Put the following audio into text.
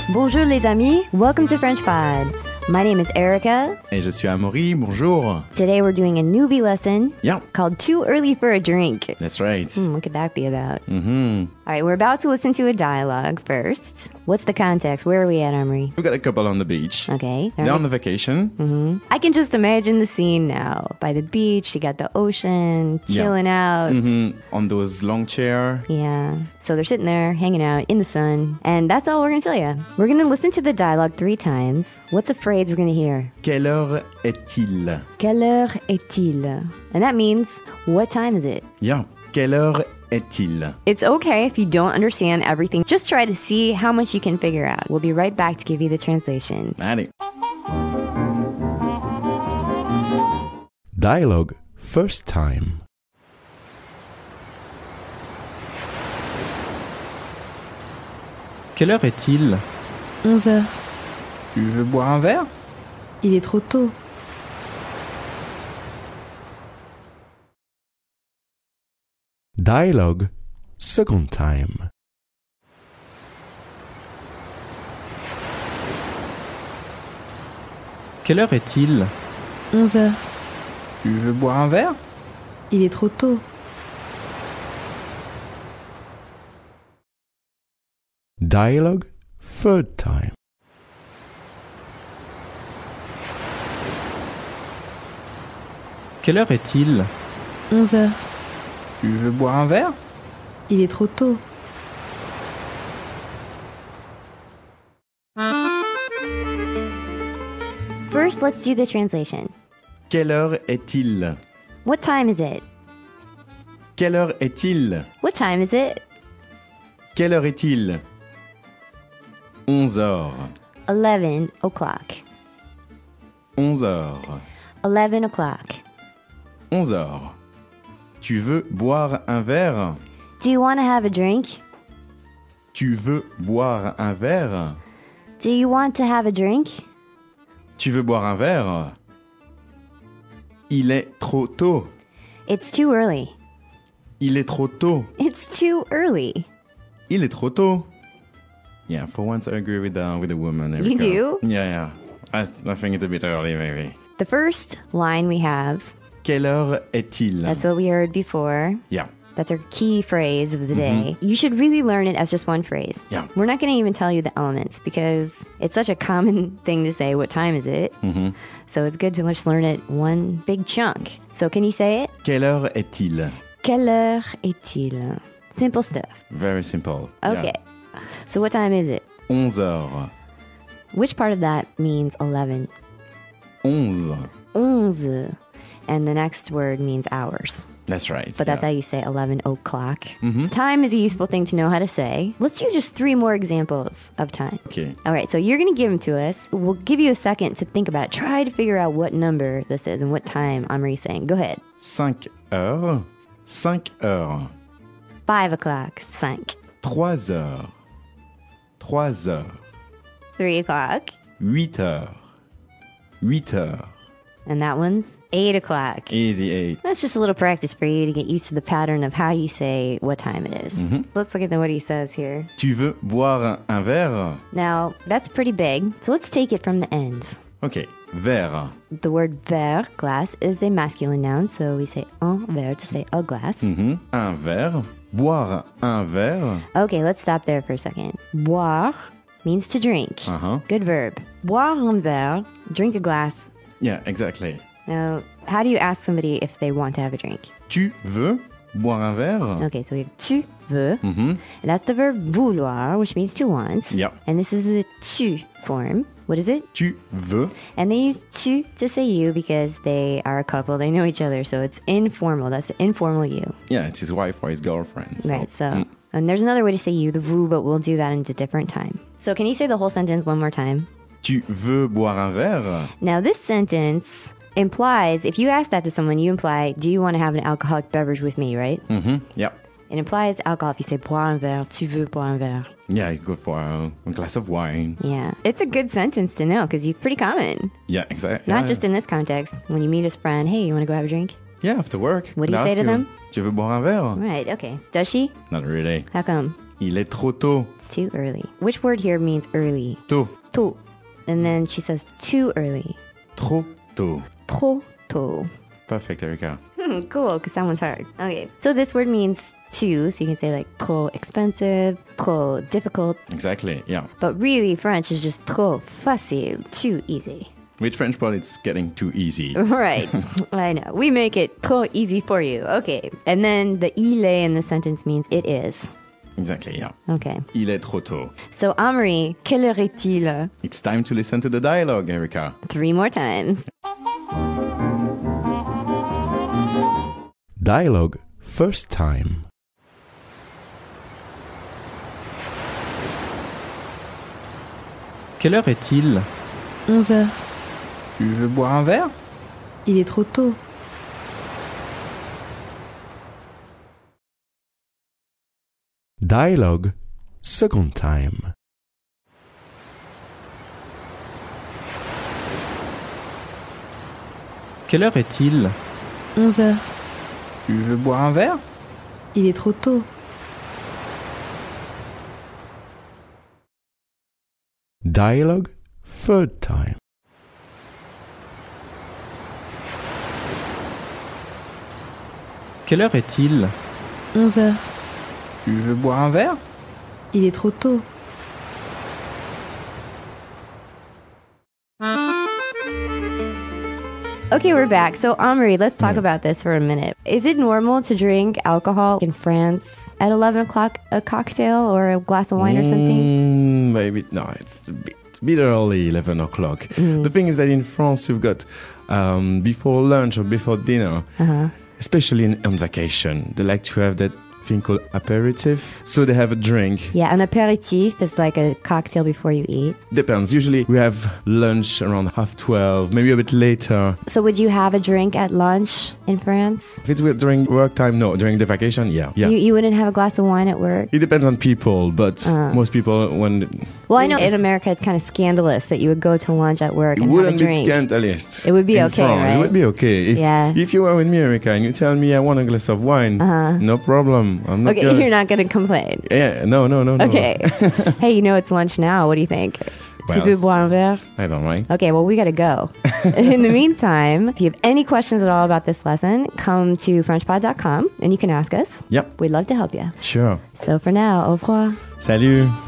Bonjour les amis, welcome to French Pod. My name is Erica. Et je suis Amaury, bonjour. Today we're doing a newbie lesson Yeah, called Too Early for a Drink. that's right. What could that be about? Mm-hmm. All right, we're about to listen to a dialogue first. What's the context? Where are we at, Amory? We've got a couple on the beach. Okay. They're on the vacation. I can just imagine the scene now. By the beach, you got the ocean, chilling out. On those long chairs. Yeah. So they're sitting there, hanging out in the sun. And that's all we're going to tell you. We're going to listen to the dialogue 3 times. What's a phrase we're going to hear? Quelle heure est-il? Quelle heure est-il? And that means, what time is it? Yeah. Quelle heure est-il? It's okay if you don't understand everything. Just try to see how much you can figure out. We'll be right back to give you the translation. Allez. Dialogue first time. Quelle heure est-il? 11 heures. Tu veux boire un verre? Il est trop tôt. Dialogue second time. Quelle heure est-il? 11 heures. Tu veux boire un verre? Il est trop tôt. Dialogue third time. Quelle heure est-il? 11 heures. Tu veux boire un verre? Il est trop tôt. First, let's do the translation. Quelle heure est-il? What time is it? Quelle heure est-il? What time is it? Quelle heure est-il? 11 heures. 11 o'clock. 11 heures. 11 o'clock. 11 heures. Tu veux boire un verre? Do you want to have a drink? Tu veux boire un verre? Do you want to have a drink? Tu veux boire un verre? Il est trop tôt. It's too early. Il est trop tôt. It's too early. Il est trop tôt. Yeah, for once I agree with the woman. There we You go. do? Yeah. I think it's a bit early, maybe. The first line we have, Quelle heure est-il? that's what we heard before. Yeah. That's our key phrase of the day. You should really learn it as just one phrase. Yeah. We're not going to even tell you the elements because it's such a common thing to say, what time is it? So it's good to just learn it one big chunk. So can you say it? Quelle heure est-il? Quelle heure est-il? Simple stuff. Very simple. Okay. So what time is it? 11 heures. Which part of that means 11? 11. 11. And the next word means hours. That's right. But that's how you say 11 o'clock. Time is a useful thing to know how to say. Let's use just 3 more examples of time. Okay. All right, so you're going to give them to us. We'll give you a second to think about it. Try to figure out what number this is and what time Amory saying. Go ahead. 5 heures. 5 heures. 5 o'clock, 5. 3 heures. 3 heures. 3 o'clock. 8 heures. 8 heures. And that one's 8 o'clock. Easy 8. That's just a little practice for you to get used to the pattern of how you say what time it is. Let's look at what he says here. Tu veux boire un verre? Now, that's pretty big, so let's take it from the ends. Okay. Verre. The word verre, glass, is a masculine noun, so we say un verre to say a glass. Un verre. Boire un verre. Okay, let's stop there for a second. Boire means to drink. Good verb. Boire un verre, drink a glass. Yeah, exactly. Now, how do you ask somebody if they want to have a drink? Tu veux boire un verre? Okay, so we have tu veux. And that's the verb vouloir, which means to want. Yep. And this is the tu form. What is it? Tu veux. And they use tu to say you because they are a couple. They know each other, so it's informal. That's the informal you. Yeah, it's his wife or his girlfriend. So. Right, so... And there's another way to say you, the vous, but we'll do that in a different time. So can you say the whole sentence one more time? Tu veux boire un verre? Now, this sentence implies, if you ask that to someone, you imply, do you want to have an alcoholic beverage with me, right? Yep. It implies alcohol if you say boire un verre, tu veux boire un verre. Yeah, you go for a glass of wine. Yeah. It's a good sentence to know because it's pretty common. Yeah, exactly. Not just in this context. When you meet a friend, hey, you want to go have a drink? Yeah, after work. What do you say to them? Tu veux boire un verre? Right, okay. Does she? Not really. How come? Il est trop tôt. It's too early. Which word here means early? Tôt. Tôt. And then she says too early. Trop tôt. Trop tôt. Perfect, Erica. Cool, because that one's hard. Okay. So this word means too, so you can say like trop expensive, trop difficult. Exactly, yeah. But really, French is just trop facile, too easy. With French part, it's getting too easy. Right. I know. We make it trop easy for you. Okay. And then the il est in the sentence means it is. Exactly, yeah. Okay. Il est trop tôt. So, Amory, quelle heure est-il? It's time to listen to the dialogue, Erica. 3 more times. Dialogue first time. Quelle heure est-il? 11 heures. Tu veux boire un verre? Il est trop tôt. Dialogue second time. Quelle heure est-il? 11 heures. Tu veux boire un verre? Il est trop tôt. Dialogue third time. Quelle heure est-il? 11 heures. Tu veux boire un verre? Il est trop tôt. Okay, we're back. So, Amory, let's talk about this for a minute. Is it normal to drink alcohol in France at 11 o'clock, a cocktail or a glass of wine or something? Maybe, no, it's a bit early, 11 o'clock. The thing is that in France, you've got before lunch or before dinner, especially on vacation, they like to have that thing called aperitif. So they have a drink. Yeah, an aperitif is like a cocktail before you eat. Depends. Usually we have lunch around 12:30, maybe a bit later. So would you have a drink at lunch in France? If it's during work time, no. During the vacation, yeah. You wouldn't have a glass of wine at work? It depends on people, but most people, when... Well, I know in America it's kind of scandalous that you would go to lunch at work It and have a wouldn't be drink. scandalous. It would be in okay, France. right? It would be okay. Yeah. If you were with me, Erica, and you tell me I want a glass of wine, no problem. I'm not Okay, gonna... you're not going to complain. Yeah, no. Okay. Hey, you know it's lunch now. What do you think? Tu veux boire un verre? I don't mind. Okay, well, we got to go. In the meantime, if you have any questions at all about this lesson, come to FrenchPod.com and you can ask us. Yep, We'd love to help you. sure. So for now, au revoir. Salut.